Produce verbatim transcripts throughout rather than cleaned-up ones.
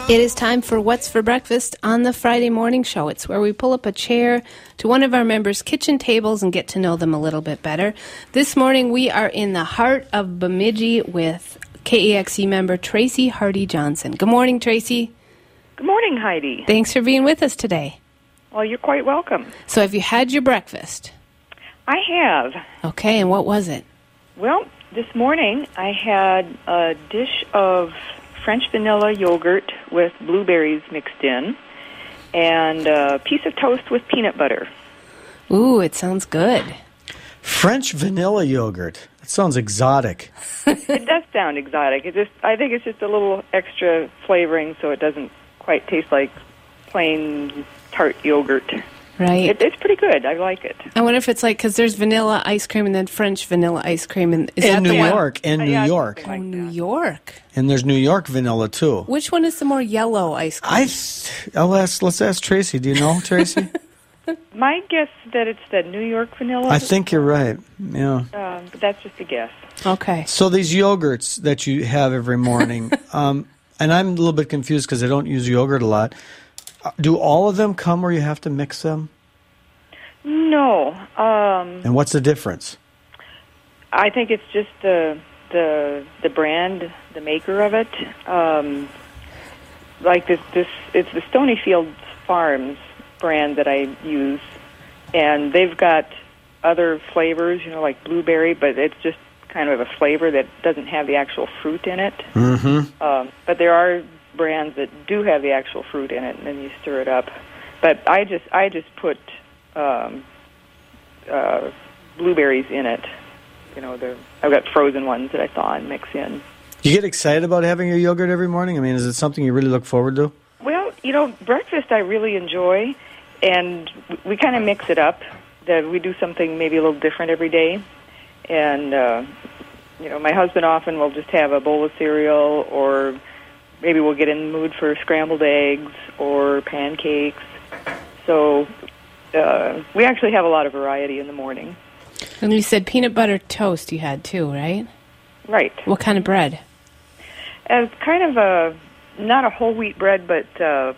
It is time for What's for Breakfast on the Friday Morning Show. It's where we pull up a chair to one of our members' kitchen tables and get to know them a little bit better. This morning we are in the heart of Bemidji with K E X E member Tracy Hardy Johnson. Good morning, Tracy. Good morning, Heidi. Thanks for being with us today. Well, you're quite welcome. So have you had your breakfast? I have. Okay, and what was it? Well, this morning I had a dish of French vanilla yogurt with blueberries mixed in, and a piece of toast with peanut butter. Ooh, it sounds good. French vanilla yogurt. That sounds exotic. It does sound exotic. It just, I think it's just a little extra flavoring, so it doesn't quite taste like plain tart yogurt. Right. It, it's pretty good. I like it. I wonder if it's like, because there's vanilla ice cream and then French vanilla ice cream. And is in that New the York. one? In Uh, New yeah, York. something like Oh, New that. York. And there's New York vanilla, too. Which one is the more yellow ice cream? I th- I'll ask, let's ask Tracy. Do you know, Tracy? My guess that it's the New York vanilla. I think you're right. Yeah. Um, but that's just a guess. Okay. So these yogurts that you have every morning, um, and I'm a little bit confused because I don't use yogurt a lot. Uh, Do all of them come where you have to mix them? No. Um, And what's the difference? I think it's just the the the brand, the maker of it. Um, like this, this it's the Stonyfield Farms brand that I use, and they've got other flavors, you know, like blueberry, but it's just kind of a flavor that doesn't have the actual fruit in it. Mm-hmm. Um, but there are brands that do have the actual fruit in it, and then you stir it up. But I just I just put um, uh, blueberries in it. You know, the I've got frozen ones that I thaw and mix in. You get excited about having your yogurt every morning? I mean, is it something you really look forward to? Well, you know, breakfast I really enjoy, and we kind of mix it up. That we do something maybe a little different every day, and uh, you know, my husband often will just have a bowl of cereal, or maybe we'll get in the mood for scrambled eggs or pancakes. So uh, we actually have a lot of variety in the morning. And you said peanut butter toast you had too, right? Right. What kind of bread? As kind of a, not a whole wheat bread, but uh,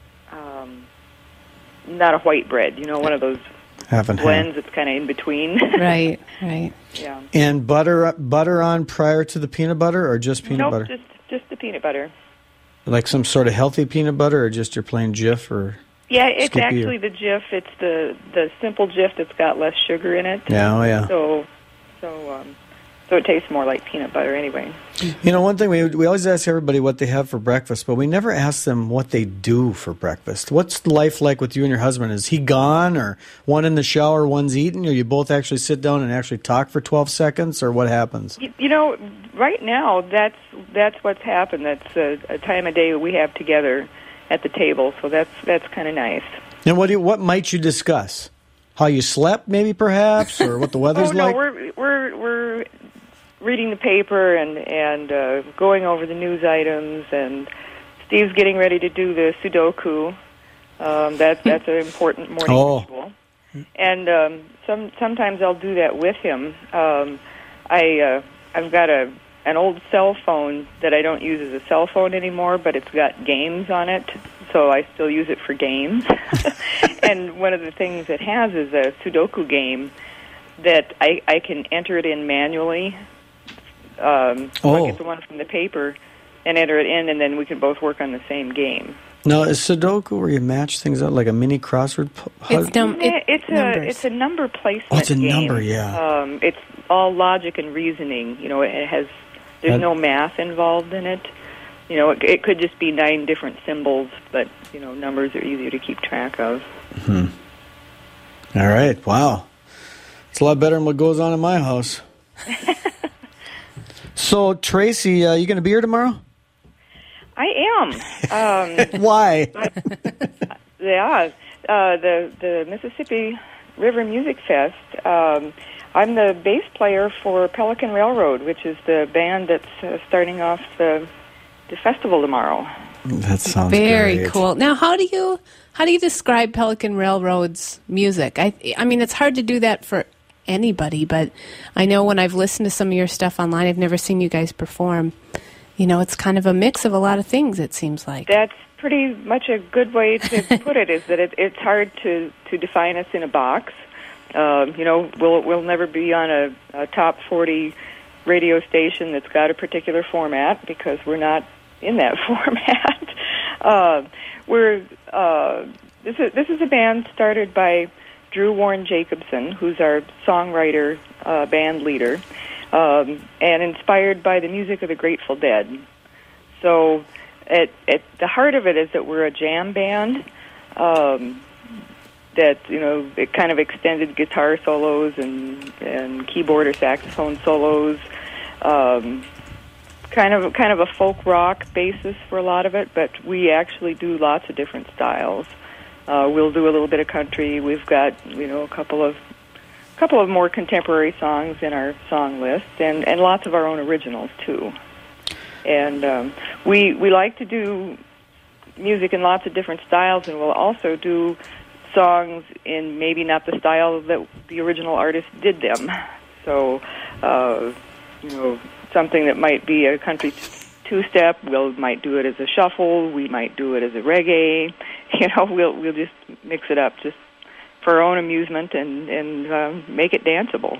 um, not a white bread. You know, one of those Half and blends half. that's kind of in between. Right, right. Yeah. And butter butter on prior to the peanut butter, or just peanut nope, butter? just just the peanut butter. Like some sort of healthy peanut butter, or just your plain Jif, or Yeah, it's Skippy actually or- the Jif. It's the the simple Jif that's got less sugar in it. yeah, oh yeah. So, so um, so it tastes more like peanut butter anyway. You know, one thing we we always ask everybody what they have for breakfast, but we never ask them what they do for breakfast. What's life like with you and your husband? Is he gone, or one in the shower, one's eating, or you both actually sit down and actually talk for twelve seconds, or what happens? You, you know, right now that's that's what's happened. That's a, a time of day we have together at the table. So that's that's kind of nice. And what do you, what might you discuss? How you slept, maybe, perhaps, or what the weather's oh no, like? we're we're we're reading the paper and and uh, going over the news items, and Steve's getting ready to do the Sudoku. Um, that's that's an important morning Oh. ritual. And um, some sometimes I'll do that with him. Um, I uh, I've got a an old cell phone that I don't use as a cell phone anymore, but it's got games on it, so I still use it for games. And one of the things it has is a Sudoku game that I, I can enter it in manually. Um, so Oh. I get the one from the paper and enter it in, and then we can both work on the same game. Now, is Sudoku where you match things out like a mini crossword? pu- It's hu- num- Yeah, it, it's a numbers. it's a number placement. Oh, it's a game. number, yeah. Um, it's all logic and reasoning. You know, it has there's That- no math involved in it. You know, it, it could just be nine different symbols, but you know, numbers are easier to keep track of. Hmm. All right. Wow. It's a lot better than what goes on in my house. So, Tracy, uh, you going to be here tomorrow? I am. Um, Why? yeah, uh, the the Mississippi River Music Fest. Um, I'm the bass player for Pelican Railroad, which is the band that's uh, starting off the the festival tomorrow. That sounds Very great. cool. Now, how do you how do you describe Pelican Railroad's music? I I mean, it's hard to do that for anybody, but I know when I've listened to some of your stuff online, I've never seen you guys perform. you know, it's kind of a mix of a lot of things, it seems like. That's pretty much a good way to put it, is that it, it's hard to, to define us in a box. Um, you know, we'll, we'll never be on a, a top forty radio station that's got a particular format because we're not in that format. uh, we're uh, this is this is a band started by Drew Warren Jacobson, who's our songwriter, uh, band leader, um, and inspired by the music of the Grateful Dead. So, at at the heart of it is that we're a jam band. Um, that, you know, it kind of extended guitar solos and, and keyboard or saxophone solos, um, kind of kind of a folk rock basis for a lot of it, but we actually do lots of different styles. Uh, we'll do a little bit of country. We've got, you know, a couple of couple of more contemporary songs in our song list, and, and lots of our own originals too. And um, we we like to do music in lots of different styles, and we'll also do songs in maybe not the style that the original artist did them. So, uh, you know, something that might be a country two-step, we'll might do it as a shuffle. We might do it as a reggae. You know, we'll we'll just mix it up just for our own amusement and and uh, make it danceable.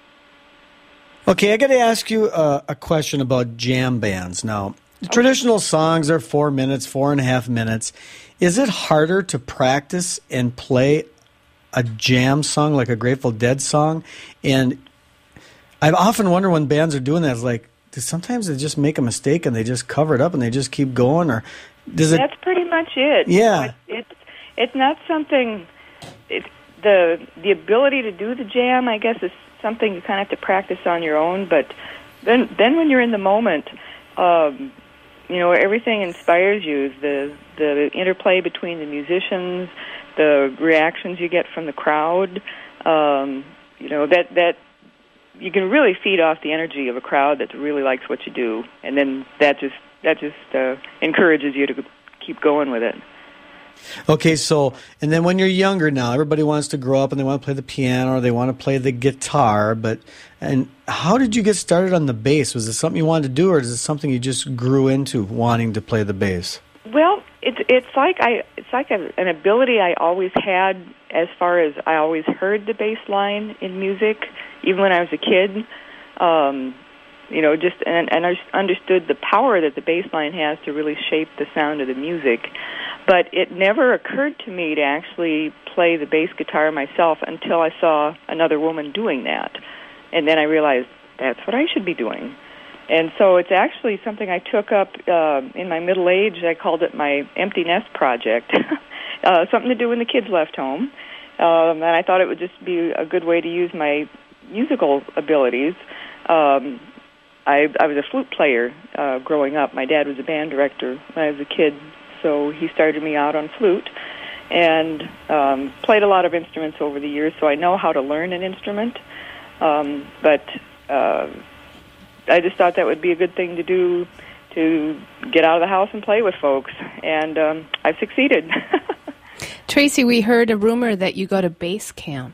Okay, I got to ask you uh, a question about jam bands now. Okay. Traditional songs are four minutes, four and a half minutes. Is it harder to practice and play a jam song like a Grateful Dead song? And I've often wondered when bands are doing that, it's like, sometimes they just make a mistake and they just cover it up and they just keep going, or does it? That's pretty much it. Yeah, it, it's it's not something. It, the the ability to do the jam, I guess, is something you kind of have to practice on your own. But then then when you're in the moment, um, you know, everything inspires you. The the interplay between the musicians, the reactions you get from the crowd. Um, you know, that that you can really feed off the energy of a crowd that really likes what you do, and then that just that just uh, encourages you to keep going with it. Okay, so, and then when you're younger now, everybody wants to grow up and they want to play the piano or they want to play the guitar, but, and how did you get started on the bass? Was it something you wanted to do, or is it something you just grew into, wanting to play the bass? Well, it's it's like I it's like a, an ability I always had, as far as I always heard the bass line in music, even when I was a kid. Um, you know, just and, and I understood the power that the bass line has to really shape the sound of the music. But it never occurred to me to actually play the bass guitar myself until I saw another woman doing that. And then I realized that's what I should be doing. And so it's actually something I took up uh, in my middle age. I called it my empty nest project, uh, something to do when the kids left home. Um, and I thought it would just be a good way to use my musical abilities. Um, I, I was a flute player uh, growing up. My dad was a band director when I was a kid, so he started me out on flute, and um, played a lot of instruments over the years, so I know how to learn an instrument. Um, but uh, I just thought that would be a good thing to do, to get out of the house and play with folks, and um, I've succeeded. Tracy, we heard a rumor that you go to bass camp.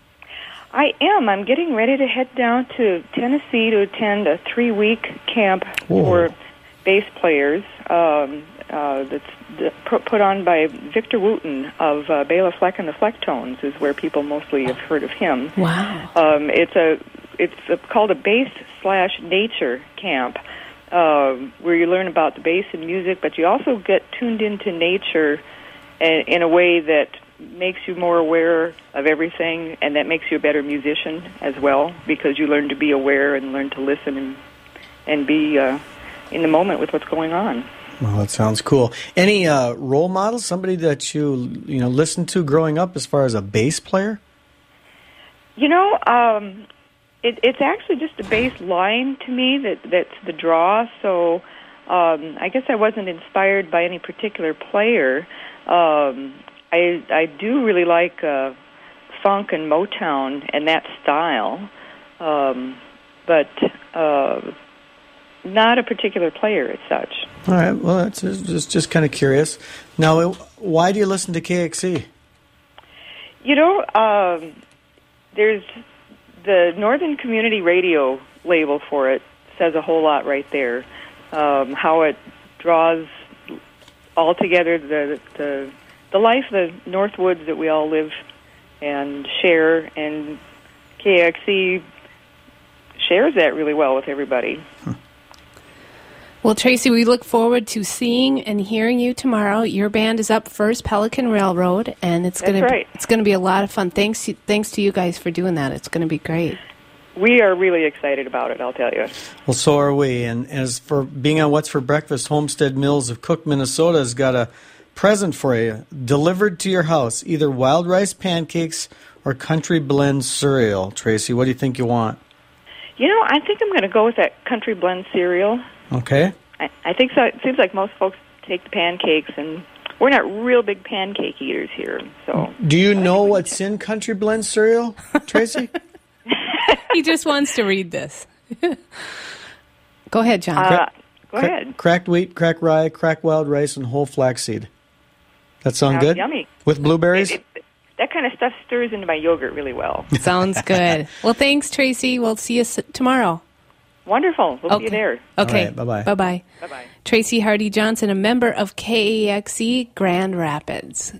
I am. I'm getting ready to head down to Tennessee to attend a three-week camp Whoa. for bass players. Um, uh, that's put on by Victor Wooten of uh, Bela Fleck and the Flecktones, is where people mostly have heard of him. Wow. Um, it's a it's a, called a bass slash nature camp, uh, where you learn about the bass and music, but you also get tuned into nature in, in a way that makes you more aware of everything, and that makes you a better musician as well, because you learn to be aware and learn to listen and and be uh, in the moment with what's going on. Well, that sounds cool. Any uh, role models, somebody that you you know listened to growing up as far as a bass player? You know, um, it, it's actually just the bass line to me that that's the draw. So um, I guess I wasn't inspired by any particular player. Um, I I do really like uh, funk and Motown and that style, um, but uh, not a particular player as such. All right. Well, that's just just, just kind of curious. Now, why do you listen to K X C? You know, um, there's the Northern Community Radio label for it says a whole lot right there. um, how it draws all together the, the the life, the Northwoods that we all live and share, and K A X E shares that really well with everybody. Huh. Well, Tracy, we look forward to seeing and hearing you tomorrow. Your band is up first, Pelican Railroad, and it's going right. to it's going to be a lot of fun. Thanks, thanks to you guys for doing that. It's going to be great. We are really excited about it, I'll tell you. Well, so are we. And as for being on What's for Breakfast, Homestead Mills of Cook, Minnesota has got a present for you, delivered to your house, either wild rice pancakes or country blend cereal. Tracy, what do you think you want? You know, I think I'm going to go with that country blend cereal. Okay. I, I think so. It seems like most folks take the pancakes, and we're not real big pancake eaters here. So, do you know what's in country blend cereal, Tracy? He just wants to read this. Go ahead, John. Uh, go Cra- ahead. Cracked wheat, cracked rye, cracked wild rice, and whole flaxseed. That sound Sounds good? Yummy. With blueberries? It, it, that kind of stuff stirs into my yogurt really well. Sounds good. Well, thanks, Tracy. We'll see you s- tomorrow. Wonderful. We'll okay. see you there. Okay. All right, bye-bye. Bye-bye. Bye-bye. Tracy Hardy Johnson, a member of K A X E Grand Rapids.